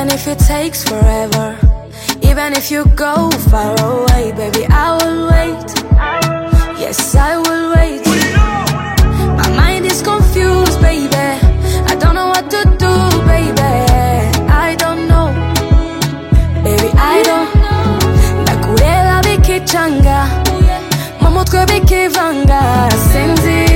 Even if it takes forever, even if you go far away, baby, I will wait. Yes, I will wait. My mind is confused, baby. I don't know what to do, baby. I don't know, baby, I don't. Ndakureba bikichanga, mumutwe bikivanga, sinzi.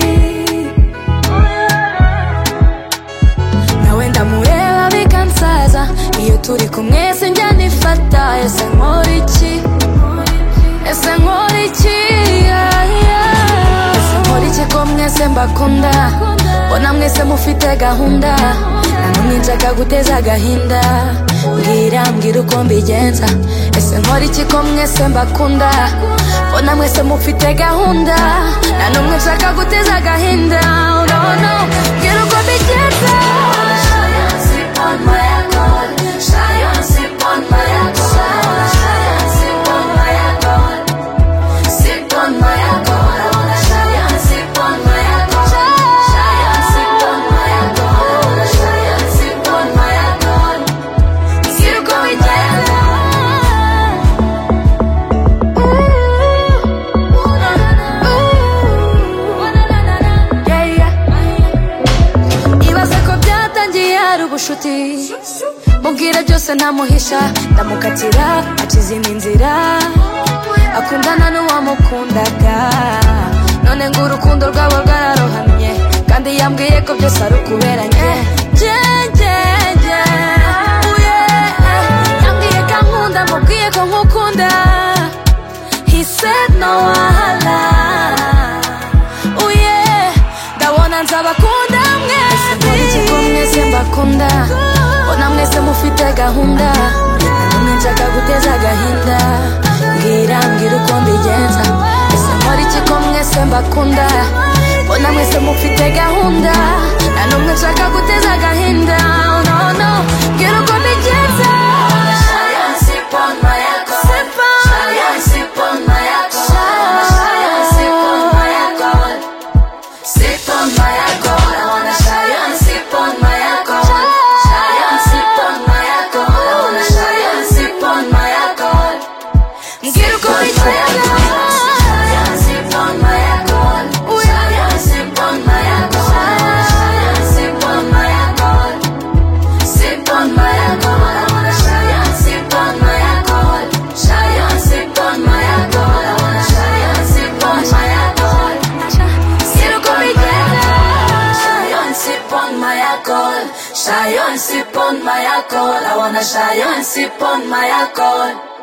Nawe ndamureba bikansaza, iyo turi kumwe sinjya nifata. Ese nkora iki? Ese nkora iki? Ese nkora iki ko mwese mbakunda, mbona mwese mufite gahunda, nanumwe nshaka guteza agahinda. Mbwira uko mbigenza. Ese nkora iki ko mwese mbakunda, mbona mwese mufite gahunda, nanumwe nshaka guteza agahinda. Oh no no, mbwira uko mbigenza. Ubushuti mubwira byose ntamuhisha, ndamukatira akizima inzira, akundana n'uwamukundaga, none ngo urukundo rwabo rwararohamye, kandi yambwiye ko byose ari ukuberanye. Yambwiye ko ankunda, mubwiye ko nkukunda. He said no wahala. Ndabona nzabakunda mwese mbakunda, mbona mwese mufite gahunda, nanumwe nshaka guteza agahinda. Mbwira uko mbigenza. Ese nkora iki ko mwese mbakunda, mbona mwese mufite gahunda, nanumwe nshaka guteza agahinda. Oh no no, mbwira uko mbigenza. Shy and sip on my alcohol. I wanna shy and sip on my alcohol.